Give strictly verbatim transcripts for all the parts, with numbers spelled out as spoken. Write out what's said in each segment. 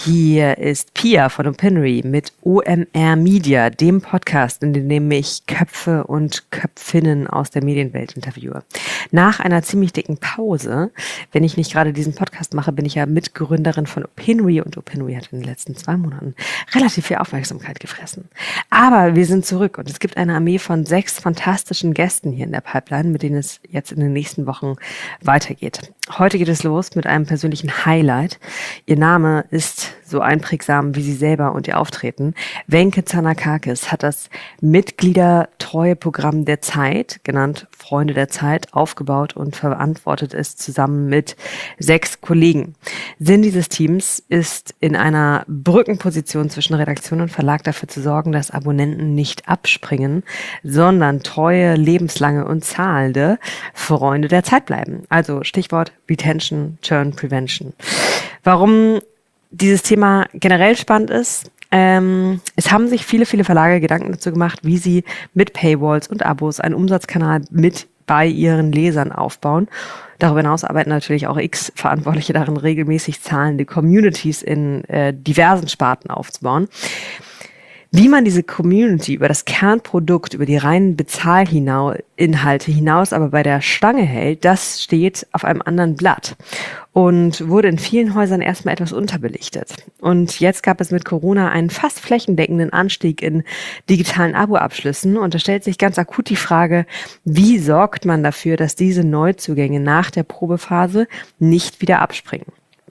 Hier ist Pia von Opinory mit O M R Media, dem Podcast, in dem ich Köpfe und Köpfinnen aus der Medienwelt interviewe. Nach einer ziemlich dicken Pause, wenn ich nicht gerade diesen Podcast mache, bin ich ja Mitgründerin von Opinory und Opinory hat in den letzten zwei Monaten relativ viel Aufmerksamkeit gefressen. Aber wir sind zurück und es gibt eine Armee von sechs fantastischen Gästen hier in der Pipeline, mit denen es jetzt in den nächsten Wochen weitergeht. Heute geht es los mit einem persönlichen Highlight. Ihr Name ist so einprägsam wie sie selber und ihr Auftreten. Wenke Tsanakakis hat das Mitgliedertreueprogramm der Zeit, genannt Freunde der Zeit, aufgebaut und verantwortet es zusammen mit sechs Kollegen. Sinn dieses Teams ist, in einer Brückenposition zwischen Redaktion und Verlag dafür zu sorgen, dass Abonnenten nicht abspringen, sondern treue, lebenslange und zahlende Freunde der Zeit bleiben. Also Stichwort Retention, Churn Prevention. Warum dieses Thema generell spannend ist, ähm, es haben sich viele, viele Verlage Gedanken dazu gemacht, wie sie mit Paywalls und Abos einen Umsatzkanal mit bei ihren Lesern aufbauen. Darüber hinaus arbeiten natürlich auch X-Verantwortliche darin, regelmäßig zahlende Communities in äh, diversen Sparten aufzubauen. Wie man diese Community über das Kernprodukt, über die reinen Bezahlinhalte hinaus aber bei der Stange hält, das steht auf einem anderen Blatt und wurde in vielen Häusern erstmal etwas unterbelichtet. Und jetzt gab es mit Corona einen fast flächendeckenden Anstieg in digitalen Abo-Abschlüssen und da stellt sich ganz akut die Frage, wie sorgt man dafür, dass diese Neuzugänge nach der Probephase nicht wieder abspringen?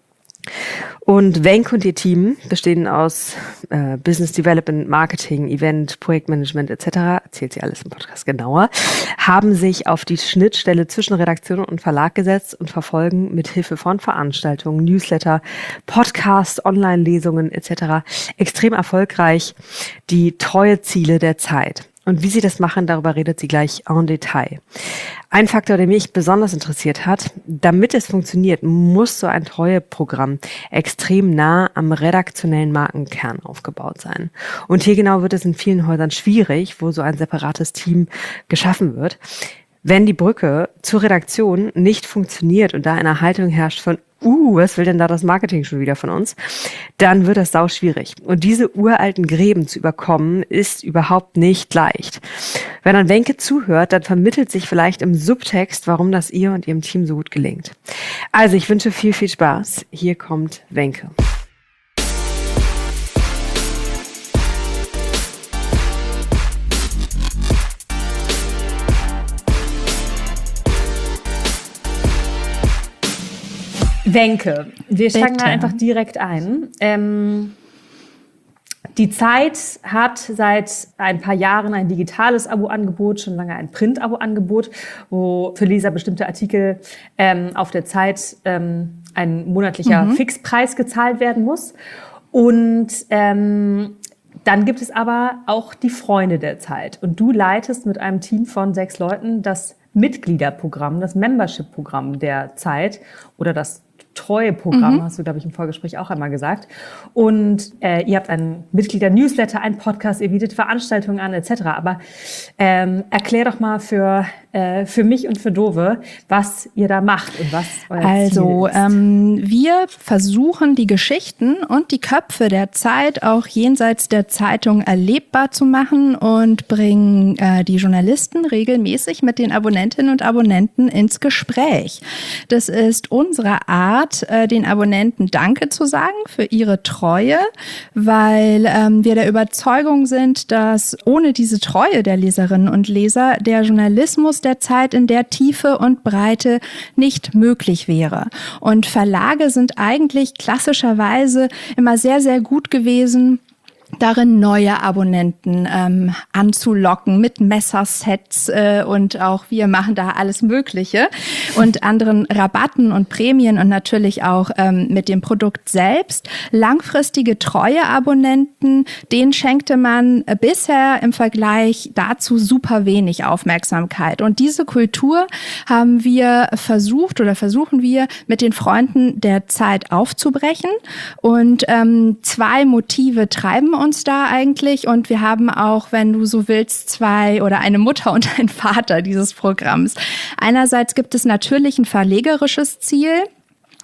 Und Wenke und ihr Team, bestehend aus äh, Business Development, Marketing, Event, Projektmanagement et cetera, erzählt sie alles im Podcast genauer, haben sich auf die Schnittstelle zwischen Redaktion und Verlag gesetzt und verfolgen mit Hilfe von Veranstaltungen, Newsletter, Podcasts, Online-Lesungen et cetera extrem erfolgreich die treue Ziele der Zeit. Und wie sie das machen, darüber redet sie gleich en Detail. Ein Faktor, der mich besonders interessiert hat, damit es funktioniert, muss so ein Treueprogramm extrem nah am redaktionellen Markenkern aufgebaut sein. Und hier genau wird es in vielen Häusern schwierig, wo so ein separates Team geschaffen wird. Wenn die Brücke zur Redaktion nicht funktioniert und da eine Haltung herrscht von Uh, was will denn da das Marketing schon wieder von uns? Dann wird das sau schwierig. Und diese uralten Gräben zu überkommen, ist überhaupt nicht leicht. Wenn dann Wenke zuhört, dann vermittelt sich vielleicht im Subtext, warum das ihr und ihrem Team so gut gelingt. Also ich wünsche viel, viel Spaß. Hier kommt Wenke. Wenke, wir steigen da einfach direkt ein. Ähm, die Zeit hat seit ein paar Jahren ein digitales Abo-Angebot, schon lange ein Print-Abo-Angebot, wo für Leser bestimmte Artikel ähm, auf der Zeit ähm, ein monatlicher mhm. Fixpreis gezahlt werden muss. Und ähm, dann gibt es aber auch die Freunde der Zeit. Und du leitest mit einem Team von sechs Leuten das Mitgliederprogramm, das Membership-Programm der Zeit oder das Treueprogramm, mhm. hast du, glaube ich, im Vorgespräch auch einmal gesagt. Und äh, ihr habt einen Mitglieder-Newsletter, einen Podcast, ihr bietet Veranstaltungen an, et cetera. Aber ähm, erklär doch mal für äh, für mich und für Dove, was ihr da macht und was euer Also, Ziel ist. Ähm, wir versuchen, die Geschichten und die Köpfe der Zeit auch jenseits der Zeitung erlebbar zu machen und bringen äh, die Journalisten regelmäßig mit den Abonnentinnen und Abonnenten ins Gespräch. Das ist unsere Art, den Abonnenten Danke zu sagen für ihre Treue, weil ähm, wir der Überzeugung sind, dass ohne diese Treue der Leserinnen und Leser der Journalismus der Zeit in der Tiefe und Breite nicht möglich wäre. Und Verlage sind eigentlich klassischerweise immer sehr, sehr gut gewesen, darin neue Abonnenten ähm, anzulocken mit Messersets äh, und auch wir machen da alles Mögliche und anderen Rabatten und Prämien und natürlich auch ähm, mit dem Produkt selbst. Langfristige treue Abonnenten, denen schenkte man bisher im Vergleich dazu super wenig Aufmerksamkeit. Und diese Kultur haben wir versucht oder versuchen wir mit den Freunden der Zeit aufzubrechen. Und ähm, zwei Motive treiben uns uns da eigentlich und wir haben auch, wenn du so willst, zwei oder eine Mutter und ein Vater dieses Programms. Einerseits gibt es natürlich ein verlegerisches Ziel.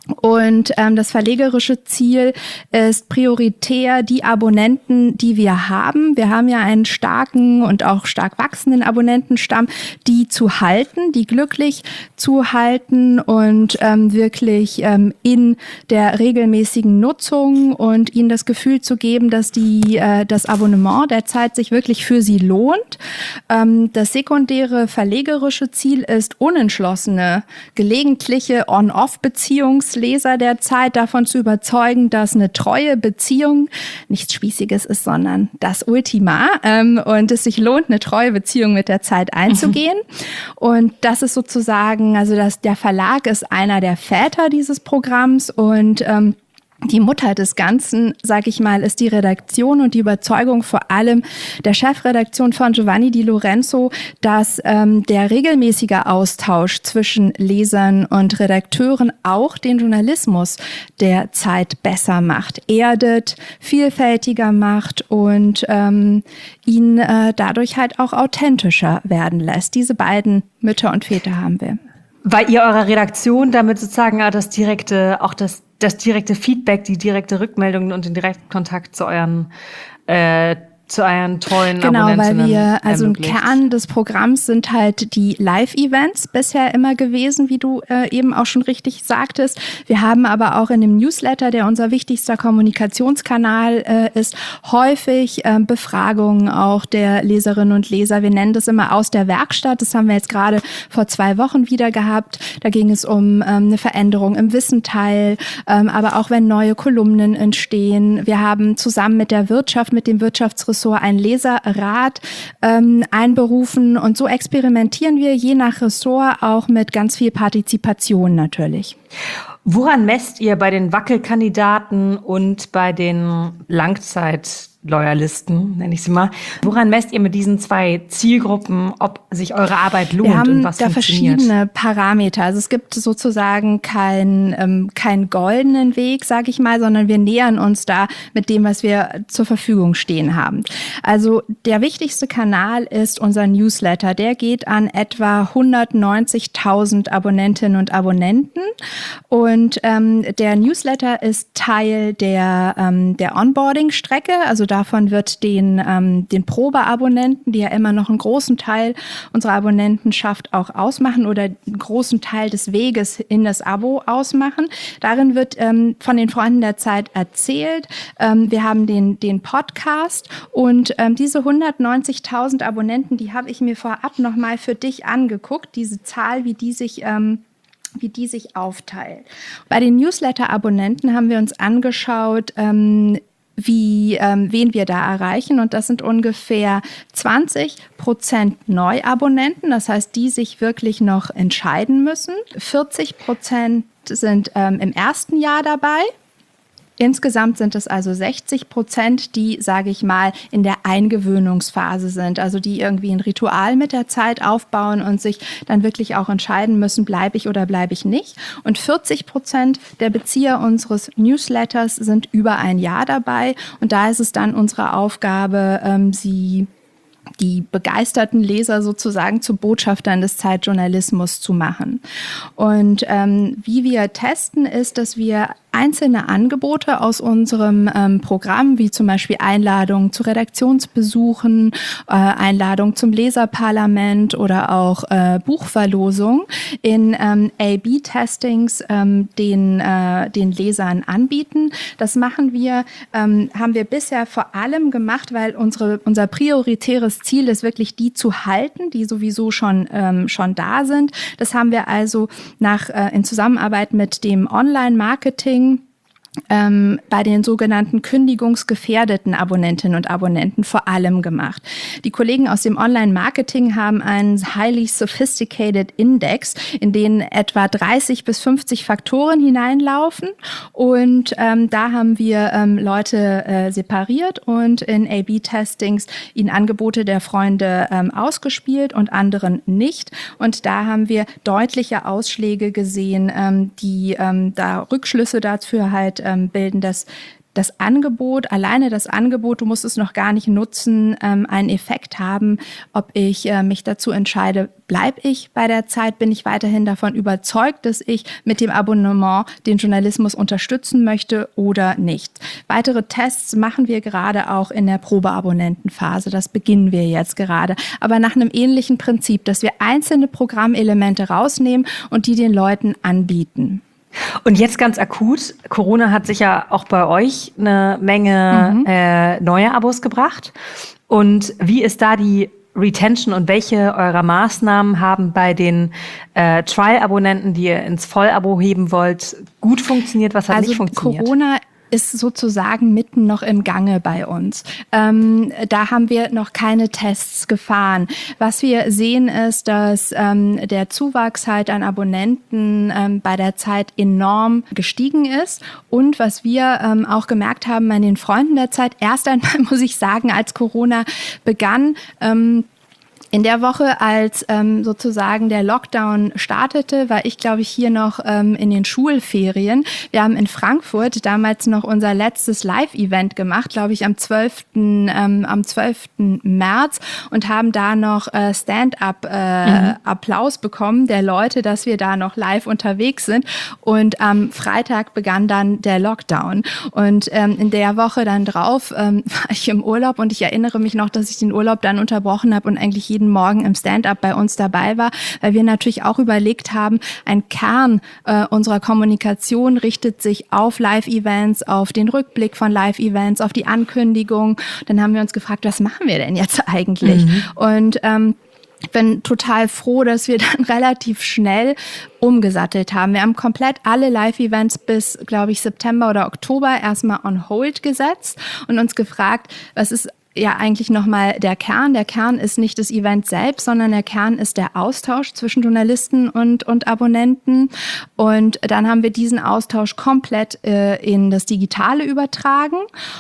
Und ähm, das verlegerische Ziel ist prioritär die Abonnenten, die wir haben. Wir haben ja einen starken und auch stark wachsenden Abonnentenstamm, die zu halten, die glücklich zu halten und ähm, wirklich ähm, in der regelmäßigen Nutzung und ihnen das Gefühl zu geben, dass die äh, das Abonnement der Zeit sich wirklich für sie lohnt. Ähm, das sekundäre verlegerische Ziel ist unentschlossene, gelegentliche On-Off-Beziehungs Leser der Zeit davon zu überzeugen, dass eine treue Beziehung nichts Spießiges ist, sondern das Ultima ähm, und es sich lohnt, eine treue Beziehung mit der Zeit einzugehen. Mhm. Und das ist sozusagen, also das, der Verlag ist einer der Väter dieses Programms und ähm, die Mutter des Ganzen, sag ich mal, ist die Redaktion und die Überzeugung vor allem der Chefredaktion von Giovanni Di Lorenzo, dass ähm, der regelmäßige Austausch zwischen Lesern und Redakteuren auch den Journalismus der Zeit besser macht, erdet, vielfältiger macht und ähm, ihn äh, dadurch halt auch authentischer werden lässt. Diese beiden Mütter und Väter haben wir. Weil ihr eurer Redaktion damit sozusagen das direkte, auch das, das direkte Feedback, die direkte Rückmeldung und den direkten Kontakt zu euren äh, zu euren treuen Genau, Abonnentinnen weil wir, also ein ermöglicht. Kern des Programms sind halt die Live-Events bisher immer gewesen, wie du äh, eben auch schon richtig sagtest. Wir haben aber auch in dem Newsletter, der unser wichtigster Kommunikationskanal äh, ist, häufig äh, Befragungen auch der Leserinnen und Leser. Wir nennen das immer aus der Werkstatt. Das haben wir jetzt gerade vor zwei Wochen wieder gehabt. Da ging es um ähm, eine Veränderung im Wissenteil, ähm, aber auch wenn neue Kolumnen entstehen. Wir haben zusammen mit der Wirtschaft, mit dem Wirtschaftsressort ein Leserrat ähm, einberufen und so experimentieren wir je nach Ressort auch mit ganz viel Partizipation natürlich. Woran messt ihr bei den Wackelkandidaten und bei den Langzeitloyalisten, nenne ich sie mal, woran messt ihr mit diesen zwei Zielgruppen, ob sich eure Arbeit lohnt Wir haben und was da funktioniert? verschiedene Parameter. Also es gibt sozusagen keinen ähm, keinen goldenen Weg, sage ich mal, sondern wir nähern uns da mit dem, was wir zur Verfügung stehen haben. Also der wichtigste Kanal ist unser Newsletter. Der geht an etwa hundertneunzigtausend Abonnentinnen und Abonnenten und ähm, der Newsletter ist Teil der ähm, der Onboarding-Strecke. Also davon wird den ähm, den Probeabonnenten, die ja immer noch einen großen Teil unserer Abonnentenschaft auch ausmachen oder einen großen Teil des Weges in das Abo ausmachen. Darin wird ähm, von den Freunden der Zeit erzählt. Ähm, wir haben den den Podcast und ähm, diese hundertneunzigtausend Abonnenten, die habe ich mir vorab nochmal für dich angeguckt, diese Zahl, wie die sich ähm, wie die sich aufteilt. Bei den Newsletter-Abonnenten haben wir uns angeschaut, ähm, wie, ähm, wen wir da erreichen. Und das sind ungefähr zwanzig Prozent Neuabonnenten, das heißt, die sich wirklich noch entscheiden müssen. vierzig Prozent sind ähm, im ersten Jahr dabei. Insgesamt sind es also sechzig Prozent, die, sage ich mal, in der Eingewöhnungsphase sind, also die irgendwie ein Ritual mit der Zeit aufbauen und sich dann wirklich auch entscheiden müssen, bleibe ich oder bleibe ich nicht. Und vierzig Prozent der Bezieher unseres Newsletters sind über ein Jahr dabei und da ist es dann unsere Aufgabe, ähm, sie die begeisterten Leser sozusagen zu Botschaftern des Zeitjournalismus zu machen. Und ähm, wie wir testen, ist, dass wir einzelne Angebote aus unserem ähm, Programm, wie zum Beispiel Einladungen zu Redaktionsbesuchen, äh, Einladungen zum Leserparlament oder auch äh, Buchverlosung in ähm, A B Testings ähm, den, äh, den Lesern anbieten. Das machen wir, ähm, haben wir bisher vor allem gemacht, weil unsere, unser prioritäres Ziel ist wirklich die zu halten, die sowieso schon, ähm, schon da sind. Das haben wir also nach, äh, in Zusammenarbeit mit dem Online-Marketing Ähm, bei den sogenannten kündigungsgefährdeten Abonnentinnen und Abonnenten vor allem gemacht. Die Kollegen aus dem Online-Marketing haben einen highly sophisticated Index, in den etwa dreißig bis fünfzig Faktoren hineinlaufen und ähm, da haben wir ähm, Leute äh, separiert und in A B Testings ihnen Angebote der Freunde ähm, ausgespielt und anderen nicht und da haben wir deutliche Ausschläge gesehen, ähm, die ähm, da Rückschlüsse dafür halt bilden, dass das Angebot, alleine das Angebot, du musst es noch gar nicht nutzen, ähm, einen Effekt haben, ob ich äh, mich dazu entscheide, bleibe ich bei der Zeit, bin ich weiterhin davon überzeugt, dass ich mit dem Abonnement den Journalismus unterstützen möchte oder nicht. Weitere Tests machen wir gerade auch in der Probeabonnentenphase. Das beginnen wir jetzt gerade. Aber nach einem ähnlichen Prinzip, dass wir einzelne Programmelemente rausnehmen und die den Leuten anbieten. Und jetzt ganz akut, Corona hat sicher auch bei euch eine Menge mhm. äh, neue Abos gebracht. Und wie ist da die Retention und welche eurer Maßnahmen haben bei den äh, Trial-Abonnenten, die ihr ins Vollabo heben wollt, gut funktioniert? Was hat also nicht funktioniert? Corona ist sozusagen mitten noch im Gange bei uns. Ähm, da haben wir noch keine Tests gefahren. Was wir sehen ist, dass ähm, der Zuwachs halt an Abonnenten ähm, bei der Zeit enorm gestiegen ist. Und was wir ähm, auch gemerkt haben an den Freunden der Zeit, erst einmal muss ich sagen, als Corona begann, ähm, in der Woche, als ähm, sozusagen der Lockdown startete, war ich, glaube ich, hier noch ähm, in den Schulferien. Wir haben in Frankfurt damals noch unser letztes Live-Event gemacht, glaube ich, am zwölften Ähm, am zwölften März und haben da noch äh, Stand-up-Applaus äh, mhm. bekommen der Leute, dass wir da noch live unterwegs sind. Und am Freitag begann dann der Lockdown. Und ähm, in der Woche dann drauf ähm, war ich im Urlaub und ich erinnere mich noch, dass ich den Urlaub dann unterbrochen habe und eigentlich jeden Morgen im Stand-up bei uns dabei war, weil wir natürlich auch überlegt haben, ein Kern äh, unserer Kommunikation richtet sich auf Live-Events, auf den Rückblick von Live-Events, auf die Ankündigung. Dann haben wir uns gefragt, was machen wir denn jetzt eigentlich? Mhm. Und ähm, ich bin total froh, dass wir dann relativ schnell umgesattelt haben. Wir haben komplett alle Live-Events bis, glaube ich, September oder Oktober erstmal on hold gesetzt und uns gefragt, was ist ja eigentlich nochmal der Kern. Der Kern ist nicht das Event selbst, sondern der Kern ist der Austausch zwischen Journalisten und, und Abonnenten. Und dann haben wir diesen Austausch komplett äh, in das Digitale übertragen.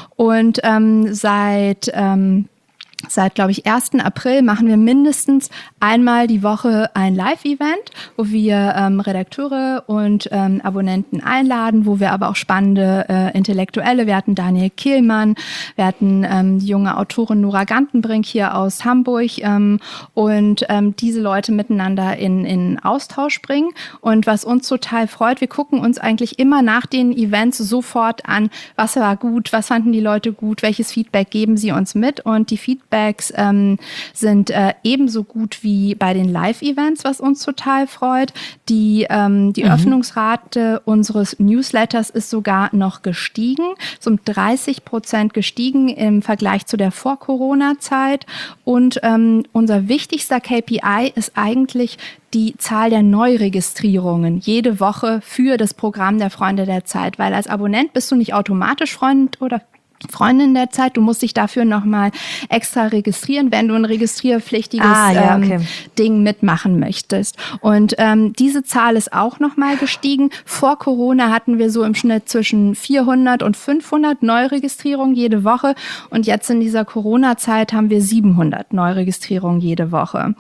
Und ähm, seit... Ähm, Seit, glaube ich, ersten April machen wir mindestens einmal die Woche ein Live-Event, wo wir ähm, Redakteure und ähm, Abonnenten einladen, wo wir aber auch spannende äh, Intellektuelle, wir hatten Daniel Kehlmann, wir hatten ähm, die junge Autorin Nora Gantenbrink hier aus Hamburg ähm, und ähm, diese Leute miteinander in, in Austausch bringen. Und was uns total freut, wir gucken uns eigentlich immer nach den Events sofort an, was war gut, was fanden die Leute gut, welches Feedback geben sie uns mit und die Feedback Feedbacks ähm, sind äh, ebenso gut wie bei den Live-Events, was uns total freut. Die, ähm, die mhm. Öffnungsrate unseres Newsletters ist sogar noch gestiegen, so um dreißig Prozent gestiegen im Vergleich zu der Vor-Corona-Zeit. Und ähm, unser wichtigster K P I ist eigentlich die Zahl der Neuregistrierungen jede Woche für das Programm der Freunde der Zeit, weil als Abonnent bist du nicht automatisch Freund oder Freundin der Zeit, du musst dich dafür nochmal extra registrieren, wenn du ein registrierpflichtiges ah, ja, okay. ähm, Ding mitmachen möchtest. Und ähm, diese Zahl ist auch nochmal gestiegen. Vor Corona hatten wir so im Schnitt zwischen vierhundert und fünfhundert Neuregistrierungen jede Woche. Und jetzt in dieser Corona-Zeit haben wir siebenhundert Neuregistrierungen jede Woche.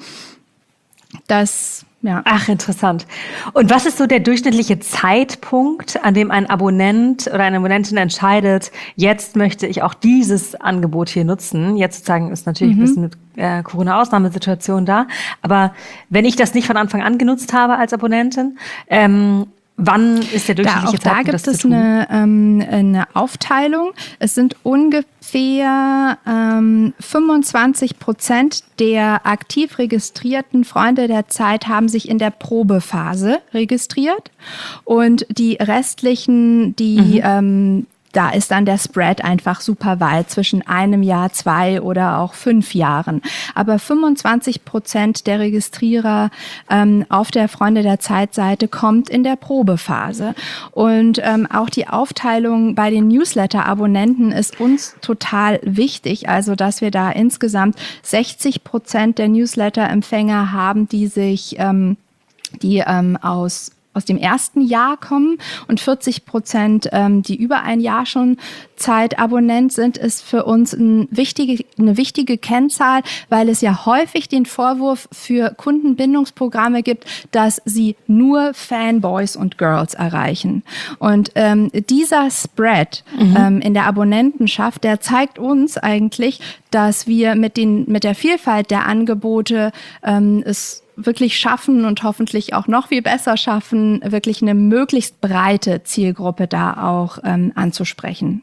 Das... Ja. Ach, interessant. Und was ist so der durchschnittliche Zeitpunkt, an dem ein Abonnent oder eine Abonnentin entscheidet, jetzt möchte ich auch dieses Angebot hier nutzen? Jetzt sozusagen ist natürlich mhm. ein bisschen mit äh, Corona-Ausnahmesituation da. Aber wenn ich das nicht von Anfang an genutzt habe als Abonnentin, ähm, wann ist der durchschnittliche da, auch Zeitpunkt, da gibt es eine, ähm, eine Aufteilung. Es sind ungefähr ähm, fünfundzwanzig Prozent der aktiv registrierten Freunde der Zeit haben sich in der Probephase registriert. Und die restlichen, die... Mhm. Ähm, da ist dann der Spread einfach super weit, zwischen einem Jahr, zwei oder auch fünf Jahren. Aber fünfundzwanzig Prozent der Registrierer ähm, auf der Freunde der Zeit-Seite kommt in der Probephase. Und ähm, auch die Aufteilung bei den Newsletter-Abonnenten ist uns total wichtig. Also, dass wir da insgesamt sechzig Prozent der Newsletter-Empfänger haben, die sich, ähm, die ähm, aus aus dem ersten Jahr kommen und vierzig Prozent, ähm, die über ein Jahr schon Zeitabonnent sind, ist für uns ein wichtige, eine wichtige Kennzahl, weil es ja häufig den Vorwurf für Kundenbindungsprogramme gibt, dass sie nur Fanboys und Girls erreichen. Und ähm, dieser Spread mhm. ähm, in der Abonnentenschaft, der zeigt uns eigentlich, dass wir mit den mit der Vielfalt der Angebote ähm, es wirklich schaffen und hoffentlich auch noch viel besser schaffen, wirklich eine möglichst breite Zielgruppe da auch ähm, anzusprechen.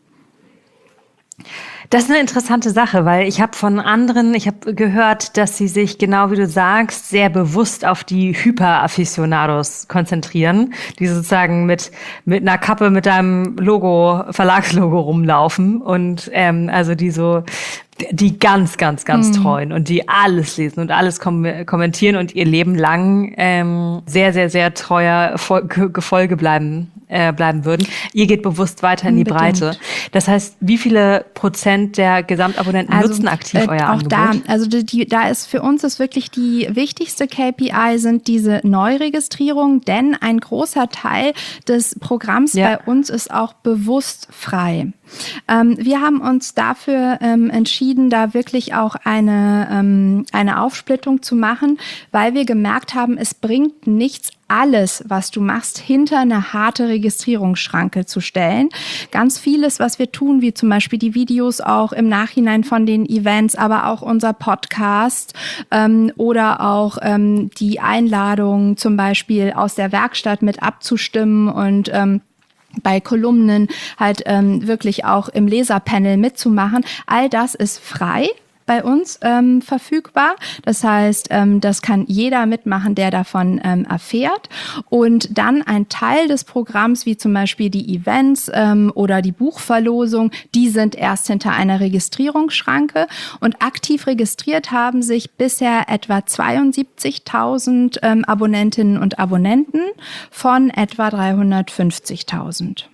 Das ist eine interessante Sache, weil ich habe von anderen, ich habe gehört, dass sie sich, genau wie du sagst, sehr bewusst auf die Hyper-Aficionados konzentrieren, die sozusagen mit mit einer Kappe mit deinem Logo, Verlagslogo rumlaufen und ähm, also die so die ganz, ganz, ganz mhm. treuen und die alles lesen und alles kom- kommentieren und ihr Leben lang ähm, sehr, sehr, sehr treuer Fol- Gefolge bleiben äh, bleiben würden. Ihr geht bewusst weiter in die Unbedingt. Breite. Das heißt, wie viele Prozent der Gesamtabonnenten also, nutzen aktiv äh, euer auch Angebot? Da, also die, die, da ist für uns ist wirklich die wichtigste K P I sind diese Neuregistrierungen, denn ein großer Teil des Programms ja. bei uns ist auch bewusst frei. Ähm, wir haben uns dafür ähm, entschieden, da wirklich auch eine, ähm, eine Aufsplittung zu machen, weil wir gemerkt haben, es bringt nichts, alles, was du machst, hinter eine harte Registrierungsschranke zu stellen. Ganz vieles, was wir tun, wie zum Beispiel die Videos auch im Nachhinein von den Events, aber auch unser Podcast ähm, oder auch ähm, die Einladung zum Beispiel aus der Werkstatt mit abzustimmen und ähm, bei Kolumnen halt ähm, wirklich auch im Leserpanel mitzumachen. All das ist frei bei uns ähm, verfügbar. Das heißt, ähm, das kann jeder mitmachen, der davon ähm, erfährt. Und dann ein Teil des Programms, wie zum Beispiel die Events ähm, oder die Buchverlosung, die sind erst hinter einer Registrierungsschranke. Und aktiv registriert haben sich bisher etwa zweiundsiebzigtausend ähm, Abonnentinnen und Abonnenten von etwa dreihundertfünfzigtausend.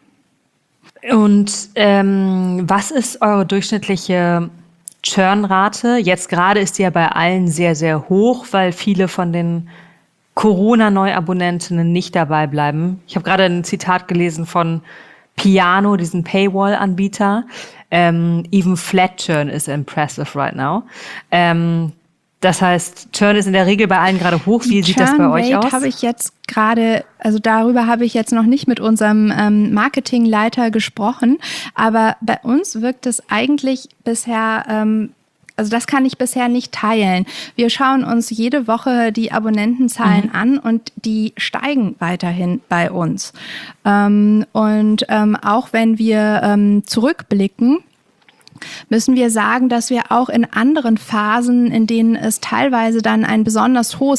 Und ähm, was ist eure durchschnittliche Churnrate? Jetzt gerade ist die ja bei allen sehr, sehr hoch, weil viele von den Corona-Neuabonnentinnen nicht dabei bleiben. Ich habe gerade ein Zitat gelesen von Piano, diesen Paywall-Anbieter. Ähm, even flat churn is impressive right now. Ähm, das heißt, Churn ist in der Regel bei allen gerade hoch. Wie sieht das bei euch aus? Habe ich jetzt gerade, also darüber habe ich jetzt noch nicht mit unserem ähm, Marketingleiter gesprochen, aber bei uns wirkt es eigentlich bisher, ähm, also das kann ich bisher nicht teilen. Wir schauen uns jede Woche die Abonnentenzahlen mhm. an und die steigen weiterhin bei uns. Ähm, und ähm, auch wenn wir ähm, zurückblicken, müssen wir sagen, dass wir auch in anderen Phasen, in denen es teilweise dann ein besonders hohes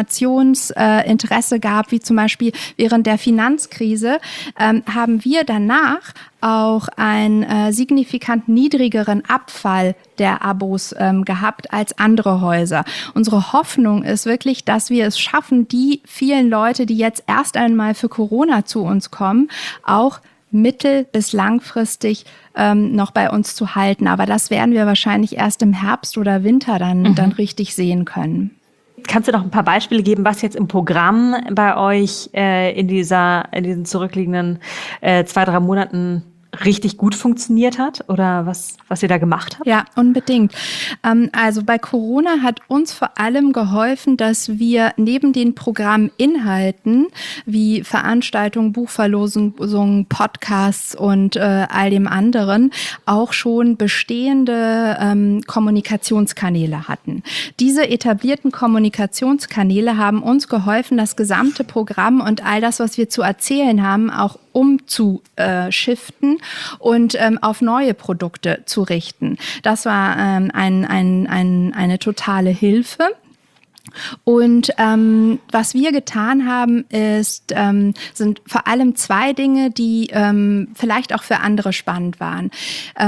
Informationsinteresse äh, gab, wie zum Beispiel während der Finanzkrise, ähm, haben wir danach auch einen äh, signifikant niedrigeren Abfall der Abos ähm, gehabt als andere Häuser. Unsere Hoffnung ist wirklich, dass wir es schaffen, die vielen Leute, die jetzt erst einmal für Corona zu uns kommen, auch mittel- bis langfristig ähm, noch bei uns zu halten. Aber das werden wir wahrscheinlich erst im Herbst oder Winter dann, mhm. dann richtig sehen können. Kannst du noch ein paar Beispiele geben, was jetzt im Programm bei euch äh, in dieser, in diesen zurückliegenden äh, zwei, drei Monaten richtig gut funktioniert hat oder was, was ihr da gemacht habt? Ja, unbedingt. Ähm, also bei Corona hat uns vor allem geholfen, dass wir neben den Programminhalten wie Veranstaltungen, Buchverlosungen, Podcasts und äh, all dem anderen auch schon bestehende ähm, Kommunikationskanäle hatten. Diese etablierten Kommunikationskanäle haben uns geholfen, das gesamte Programm und all das, was wir zu erzählen haben, auch umzuschiften und ähm, auf neue Produkte zu richten. Das war ähm, ein, ein, ein, eine totale Hilfe. Und ähm, was wir getan haben, ist, ähm, sind vor allem zwei Dinge, die ähm, vielleicht auch für andere spannend waren. Ähm,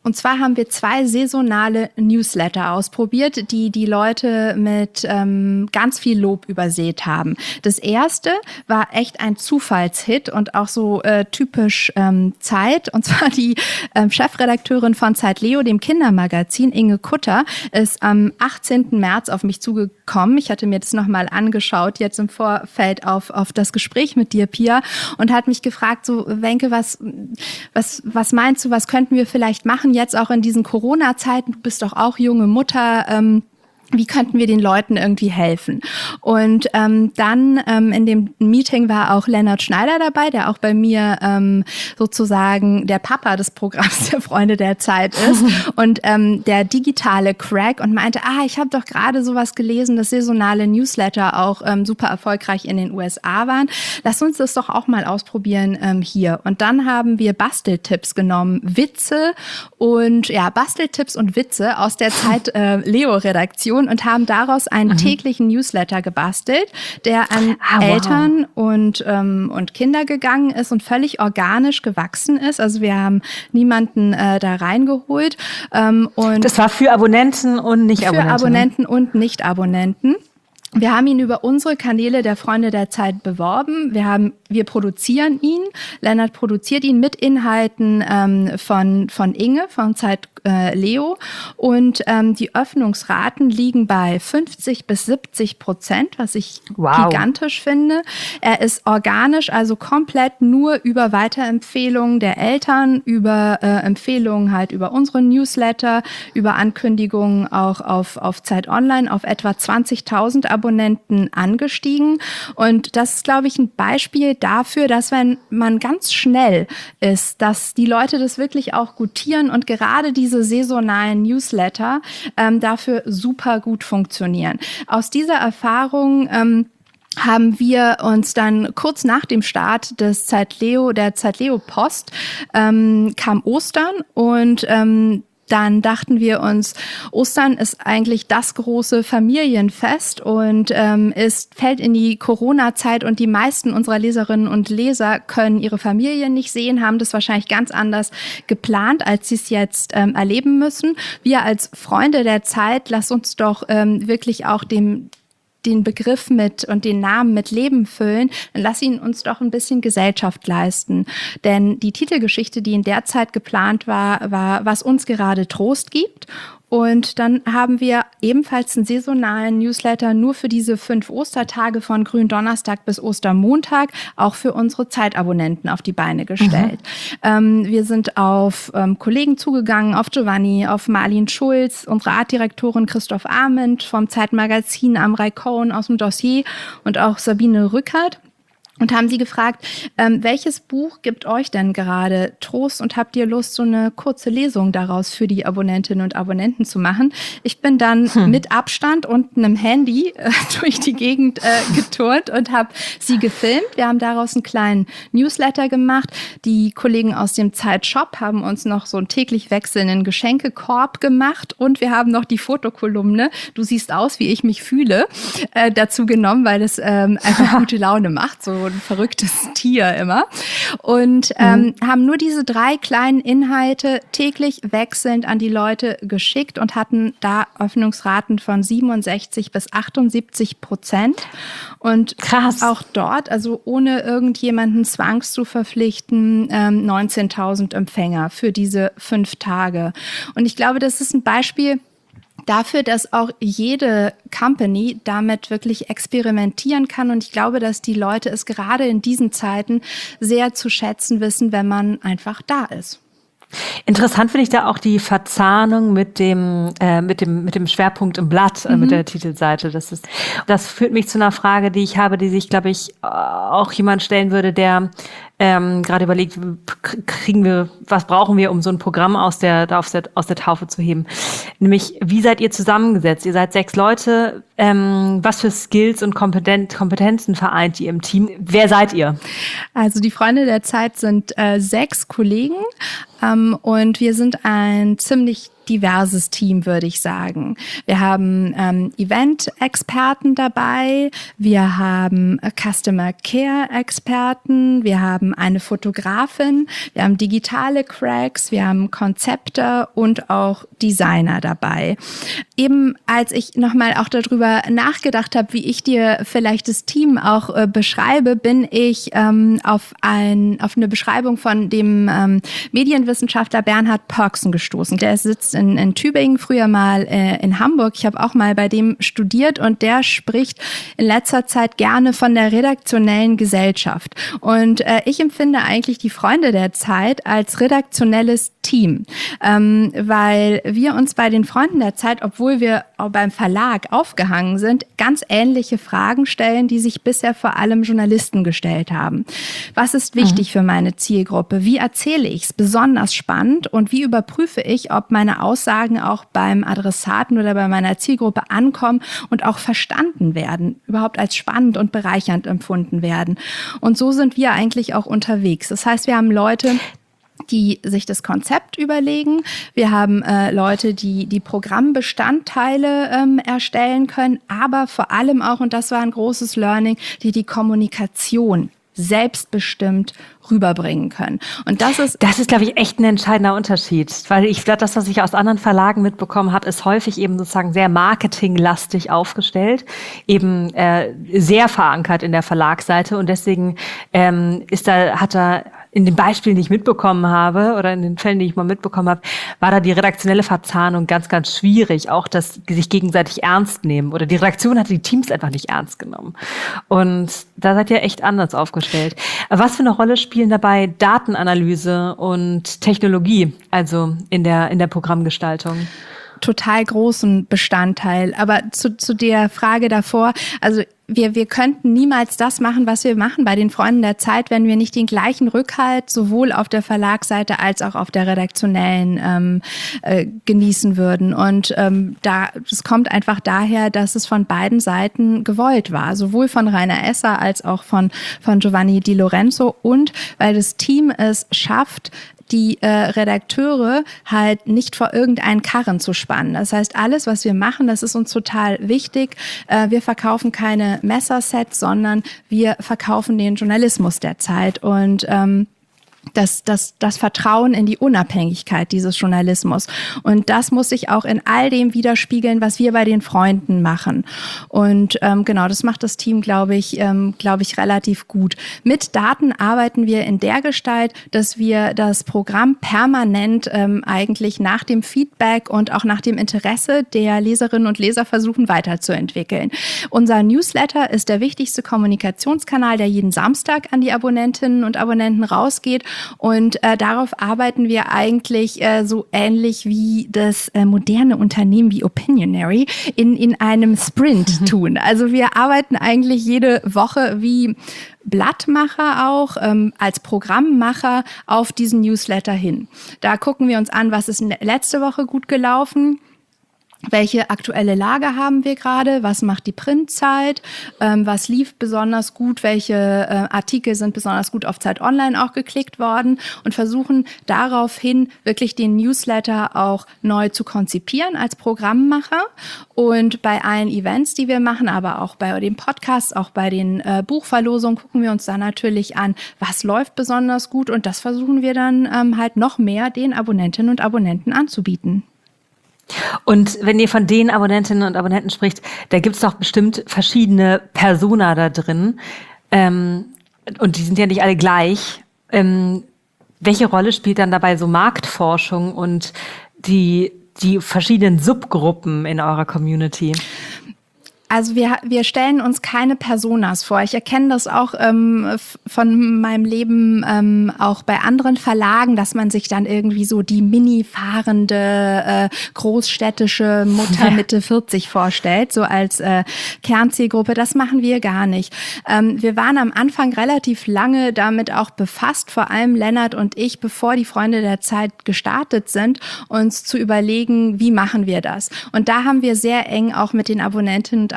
Und zwar haben wir zwei saisonale Newsletter ausprobiert, die die Leute mit ähm, ganz viel Lob übersät haben. Das erste war echt ein Zufallshit und auch so äh, typisch ähm, Zeit. Und zwar die ähm, Chefredakteurin von Zeit Leo, dem Kindermagazin, Inge Kutter, ist am achtzehnten März auf mich zugekommen. Ich hatte mir das nochmal angeschaut, jetzt im Vorfeld auf, auf das Gespräch mit dir, Pia, und hat mich gefragt, so, Wenke, was, was, was meinst du, was könnten wir vielleicht machen? Jetzt auch in diesen Corona-Zeiten, du bist doch auch junge Mutter, ähm, wie könnten wir den Leuten irgendwie helfen? Und ähm, dann ähm, in dem Meeting war auch Lennart Schneider dabei, der auch bei mir ähm, sozusagen der Papa des Programms der Freunde der Zeit ist und ähm, der digitale Crack und meinte, ah, ich habe doch gerade sowas gelesen, dass saisonale Newsletter auch ähm, super erfolgreich in den U S A waren. Lass uns das doch auch mal ausprobieren ähm, hier. Und dann haben wir Basteltipps genommen, Witze und ja, Basteltipps und Witze aus der Zeit äh, Leo-Redaktion und haben daraus einen mhm. täglichen Newsletter gebastelt, der an ah, wow. Eltern und, ähm, und Kinder gegangen ist und völlig organisch gewachsen ist. Also wir haben niemanden äh, da reingeholt. Ähm, und das war für Abonnenten und Nicht-Abonnenten. Für Abonnenten und Nicht-Abonnenten. Wir haben ihn über unsere Kanäle der Freunde der Zeit beworben. Wir haben, wir produzieren ihn. Lennart produziert ihn mit Inhalten ähm, von von Inge von Zeit äh, Leo und ähm, die Öffnungsraten liegen bei fünfzig bis siebzig Prozent, was ich wow. gigantisch finde. Er ist organisch, also komplett nur über Weiterempfehlungen der Eltern, über äh, Empfehlungen halt über unsere Newsletter, über Ankündigungen auch auf auf Zeit Online auf etwa zwanzigtausend Abonnenten angestiegen. Und das ist, glaube ich, ein Beispiel dafür, dass wenn man ganz schnell ist, dass die Leute das wirklich auch gutieren und gerade diese saisonalen Newsletter ähm, dafür super gut funktionieren. Aus dieser Erfahrung ähm, haben wir uns dann kurz nach dem Start des Zeit Leo, der Zeit Leo Post, ähm, kam Ostern und ähm, dann dachten wir uns, Ostern ist eigentlich das große Familienfest und ähm, ist, fällt in die Corona-Zeit und die meisten unserer Leserinnen und Leser können ihre Familien nicht sehen, haben das wahrscheinlich ganz anders geplant, als sie es jetzt ähm, erleben müssen. Wir als Freunde der Zeit, lass uns doch ähm, wirklich auch dem den Begriff mit und den Namen mit Leben füllen, dann lass ihn uns doch ein bisschen Gesellschaft leisten. Denn die Titelgeschichte, die in der Zeit geplant war, war, was uns gerade Trost gibt. Und dann haben wir ebenfalls einen saisonalen Newsletter nur für diese fünf Ostertage von Gründonnerstag bis Ostermontag auch für unsere Zeitabonnenten auf die Beine gestellt. Mhm. Ähm, wir sind auf ähm, Kollegen zugegangen, auf Giovanni, auf Marlin Schulz, unsere Artdirektorin Christoph Arment vom Zeitmagazin, Amrei Cohen aus dem Dossier und auch Sabine Rückert. Und haben sie gefragt, ähm, welches Buch gibt euch denn gerade Trost und habt ihr Lust, so eine kurze Lesung daraus für die Abonnentinnen und Abonnenten zu machen? Ich bin dann hm. mit Abstand und einem Handy äh, durch die Gegend äh, geturnt und habe sie gefilmt. Wir haben daraus einen kleinen Newsletter gemacht. Die Kollegen aus dem Zeitshop haben uns noch so einen täglich wechselnden Geschenkekorb gemacht und wir haben noch die Fotokolumne "Du siehst aus, wie ich mich fühle" äh, dazu genommen, weil das ähm, einfach gute Laune macht, so ein verrücktes Tier immer. Und ähm, mhm. haben nur diese drei kleinen Inhalte täglich wechselnd an die Leute geschickt und hatten da Öffnungsraten von siebenundsechzig bis achtundsiebzig Prozent. Und krass. Auch dort, also ohne irgendjemanden zwangs zu verpflichten, ähm, neunzehntausend Empfänger für diese fünf Tage. Und ich glaube, das ist ein Beispiel dafür, dass auch jede Company damit wirklich experimentieren kann. Und ich glaube, dass die Leute es gerade in diesen Zeiten sehr zu schätzen wissen, wenn man einfach da ist. Interessant finde ich da auch die Verzahnung mit dem äh, mit dem mit dem Schwerpunkt im Blatt, äh, mhm. mit der Titelseite. Das ist, das führt mich zu einer Frage, die ich habe, die sich, glaube ich, auch jemand stellen würde, der ähm, gerade überlegt, kriegen wir, was brauchen wir, um so ein Programm aus der, aus der aus der Taufe zu heben? Nämlich, wie seid ihr zusammengesetzt? Ihr seid sechs Leute. Ähm, was für Skills und Kompetenz, Kompetenzen vereint ihr im Team? Wer seid ihr? Also die Freunde der Zeit sind äh, sechs Kollegen. Um, und wir sind ein ziemlich diverses Team, würde ich sagen. Wir haben ähm, Event-Experten dabei, wir haben Customer-Care-Experten, wir haben eine Fotografin, wir haben digitale Cracks, wir haben Konzepte und auch Designer dabei. Eben als ich nochmal auch darüber nachgedacht habe, wie ich dir vielleicht das Team auch äh, beschreibe, bin ich ähm, auf, ein, auf eine Beschreibung von dem ähm, Medienwissenschaftler Bernhard Pörksen gestoßen. Der sitzt in, in Tübingen, früher mal äh, in Hamburg. Ich habe auch mal bei dem studiert und der spricht in letzter Zeit gerne von der redaktionellen Gesellschaft. Und äh, ich empfinde eigentlich die Freunde der Zeit als redaktionelles Team, ähm, weil wir uns bei den Freunden der Zeit, obwohl wir auch beim Verlag aufgehangen sind, ganz ähnliche Fragen stellen, die sich bisher vor allem Journalisten gestellt haben. Was ist wichtig mhm. für meine Zielgruppe? Wie erzähle ich es besonders spannend und wie überprüfe ich, ob meine Aussagen auch beim Adressaten oder bei meiner Zielgruppe ankommen und auch verstanden werden, überhaupt als spannend und bereichernd empfunden werden? Und so sind wir eigentlich auch unterwegs. Das heißt, wir haben Leute, die sich das Konzept überlegen. Wir haben äh, Leute, die die Programmbestandteile ähm, erstellen können, aber vor allem auch, und das war ein großes Learning, die die Kommunikation selbstbestimmt rüberbringen können. Und das ist, das ist, glaube ich, echt ein entscheidender Unterschied, weil ich glaube, das, was ich aus anderen Verlagen mitbekommen habe, ist häufig eben sozusagen sehr marketinglastig aufgestellt, eben äh, sehr verankert in der Verlagsseite und deswegen ähm, ist da, hat da in den Beispielen, die ich mitbekommen habe oder in den Fällen, die ich mal mitbekommen habe, war da die redaktionelle Verzahnung ganz, ganz schwierig. Auch das sich gegenseitig ernst nehmen. Oder die Redaktion hat die Teams einfach nicht ernst genommen. Und da seid ihr echt anders aufgestellt. Was für eine Rolle spielen dabei Datenanalyse und Technologie, also in der, in der Programmgestaltung? Total großen Bestandteil. Aber zu, zu der Frage davor, also wir, wir könnten niemals das machen, was wir machen bei den Freunden der Zeit, wenn wir nicht den gleichen Rückhalt sowohl auf der Verlagsseite als auch auf der redaktionellen ähm, äh, genießen würden. Und ähm, da, das kommt einfach daher, dass es von beiden Seiten gewollt war, sowohl von Rainer Esser als auch von, von Giovanni Di Lorenzo und weil das Team es schafft, die äh, Redakteure halt nicht vor irgendeinen Karren zu spannen. Das heißt, alles, was wir machen, das ist uns total wichtig. Äh, wir verkaufen keine Messersets, sondern wir verkaufen den Journalismus der Zeit und ähm, Das, das, das Vertrauen in die Unabhängigkeit dieses Journalismus. Und das muss sich auch in all dem widerspiegeln, was wir bei den Freunden machen. Und ähm, genau, das macht das Team, glaube ich, ähm, glaube ich, relativ gut. Mit Daten arbeiten wir in der Gestalt, dass wir das Programm permanent ähm, eigentlich nach dem Feedback und auch nach dem Interesse der Leserinnen und Leser versuchen weiterzuentwickeln. Unser Newsletter ist der wichtigste Kommunikationskanal, der jeden Samstag an die Abonnentinnen und Abonnenten rausgeht. Und äh, darauf arbeiten wir eigentlich äh, so ähnlich wie das äh, moderne Unternehmen wie Opinionary in, in einem Sprint tun. Also wir arbeiten eigentlich jede Woche wie Blattmacher auch, ähm, als Programmmacher auf diesen Newsletter hin. Da gucken wir uns an, was ist letzte Woche gut gelaufen. Welche aktuelle Lage haben wir gerade? Was macht die Printzeit? Ähm, was lief besonders gut? Welche äh, Artikel sind besonders gut auf Zeit Online auch geklickt worden? Und versuchen daraufhin wirklich den Newsletter auch neu zu konzipieren als Programmmacher. Und bei allen Events, die wir machen, aber auch bei den Podcasts, auch bei den äh, Buchverlosungen, gucken wir uns dann natürlich an, was läuft besonders gut. Und das versuchen wir dann ähm, halt noch mehr den Abonnentinnen und Abonnenten anzubieten. Und wenn ihr von den Abonnentinnen und Abonnenten spricht, da gibt's doch bestimmt verschiedene Persona da drin. Ähm, und die sind ja nicht alle gleich. Ähm, welche Rolle spielt dann dabei so Marktforschung und die, die verschiedenen Subgruppen in eurer Community? Also wir, wir stellen uns keine Personas vor. Ich erkenne das auch ähm, f- von meinem Leben ähm, auch bei anderen Verlagen, dass man sich dann irgendwie so die mini-fahrende äh, großstädtische Mutter Mitte vierzig vorstellt, so als äh, Kernzielgruppe. Das machen wir gar nicht. Ähm, wir waren am Anfang relativ lange damit auch befasst, vor allem Lennart und ich, bevor die Freunde der Zeit gestartet sind, uns zu überlegen, wie machen wir das? Und da haben wir sehr eng auch mit den Abonnentinnen und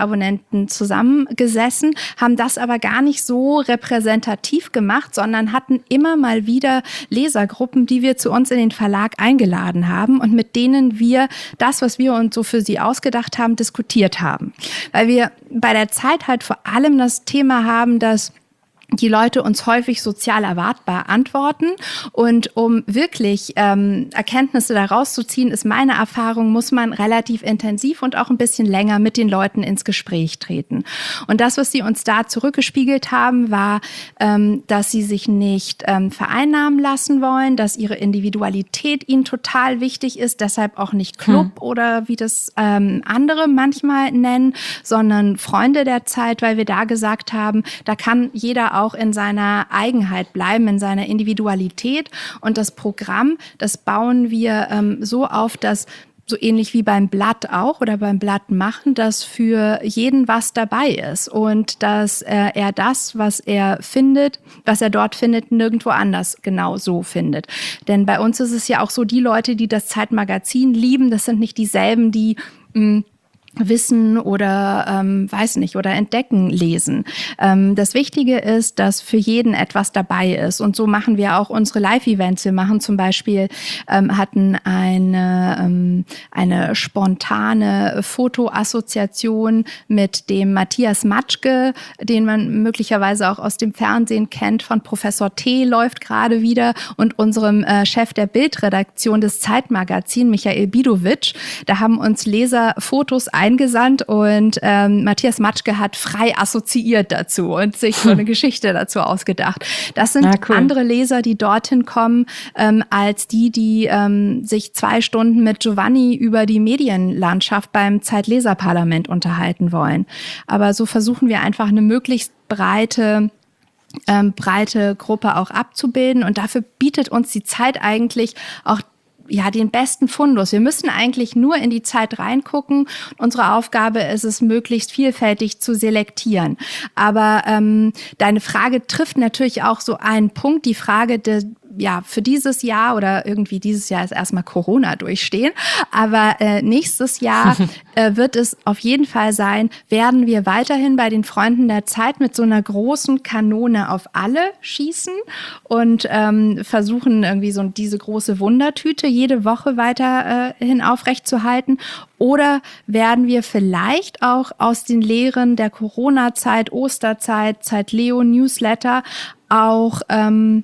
Abonnenten zusammengesessen, haben das aber gar nicht so repräsentativ gemacht, sondern hatten immer mal wieder Lesergruppen, die wir zu uns in den Verlag eingeladen haben und mit denen wir das, was wir uns so für sie ausgedacht haben, diskutiert haben. Weil wir bei der Zeit halt vor allem das Thema haben, dass die Leute uns häufig sozial erwartbar antworten. Und um wirklich ähm, Erkenntnisse daraus zu ziehen, ist meine Erfahrung, muss man relativ intensiv und auch ein bisschen länger mit den Leuten ins Gespräch treten. Und das, was sie uns da zurückgespiegelt haben, war, ähm, dass sie sich nicht ähm, vereinnahmen lassen wollen, dass ihre Individualität ihnen total wichtig ist, deshalb auch nicht Club hm. oder wie das ähm, andere manchmal nennen, sondern Freunde der Zeit, weil wir da gesagt haben, da kann jeder auch in seiner Eigenheit bleiben, in seiner Individualität. Und das Programm, das bauen wir ähm, so auf, dass so ähnlich wie beim Blatt auch oder beim Blatt machen, dass für jeden was dabei ist und dass äh, er das, was er findet, was er dort findet, nirgendwo anders genau so findet. Denn bei uns ist es ja auch so, die Leute, die das Zeitmagazin lieben, das sind nicht dieselben, die mh, Wissen oder ähm, weiß nicht oder entdecken lesen. Ähm, das Wichtige ist, dass für jeden etwas dabei ist und so machen wir auch unsere Live-Events. Wir machen zum Beispiel ähm, hatten eine ähm, eine spontane Fotoassoziation mit dem Matthias Matschke, den man möglicherweise auch aus dem Fernsehen kennt, von Professor T. läuft gerade wieder und unserem äh, Chef der Bildredaktion des Zeitmagazins, Michael Bidovic. Da haben uns Leser Fotos eingesandt und ähm, Matthias Matschke hat frei assoziiert dazu und sich so eine Geschichte dazu ausgedacht. Das sind ah, cool. andere Leser, die dorthin kommen, ähm, als die, die ähm, sich zwei Stunden mit Giovanni über die Medienlandschaft beim Zeitleserparlament unterhalten wollen. Aber so versuchen wir einfach eine möglichst breite ähm, breite Gruppe auch abzubilden und dafür bietet uns die Zeit eigentlich auch ja, den besten Fundus. Wir müssen eigentlich nur in die Zeit reingucken. Unsere Aufgabe ist es, möglichst vielfältig zu selektieren. Aber ähm, deine Frage trifft natürlich auch so einen Punkt, die Frage der ja, für dieses Jahr oder irgendwie dieses Jahr ist erstmal Corona durchstehen. Aber äh, nächstes Jahr äh, wird es auf jeden Fall sein, werden wir weiterhin bei den Freunden der Zeit mit so einer großen Kanone auf alle schießen und ähm, versuchen irgendwie so diese große Wundertüte jede Woche weiterhin äh, aufrechtzuerhalten. Oder werden wir vielleicht auch aus den Lehren der Corona-Zeit, Osterzeit, Zeit Leo, Newsletter auch ähm,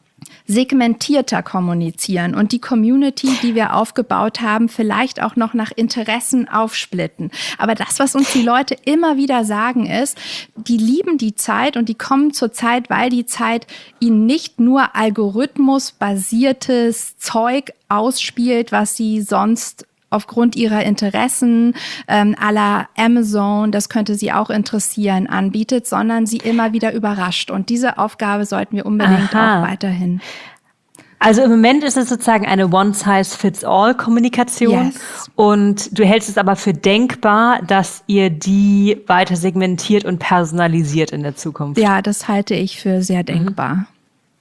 segmentierter kommunizieren und die Community, die wir aufgebaut haben, vielleicht auch noch nach Interessen aufsplitten. Aber das, was uns die Leute immer wieder sagen, ist, die lieben die Zeit und die kommen zur Zeit, weil die Zeit ihnen nicht nur algorithmusbasiertes Zeug ausspielt, was sie sonst aufgrund ihrer Interessen ähm, à la Amazon, das könnte sie auch interessieren, anbietet, sondern sie immer wieder überrascht. Und diese Aufgabe sollten wir unbedingt Aha. auch weiterhin. Also im Moment ist es sozusagen eine One-Size-Fits-All-Kommunikation yes. und du hältst es aber für denkbar, dass ihr die weiter segmentiert und personalisiert in der Zukunft. Ja, das halte ich für sehr denkbar. Mhm.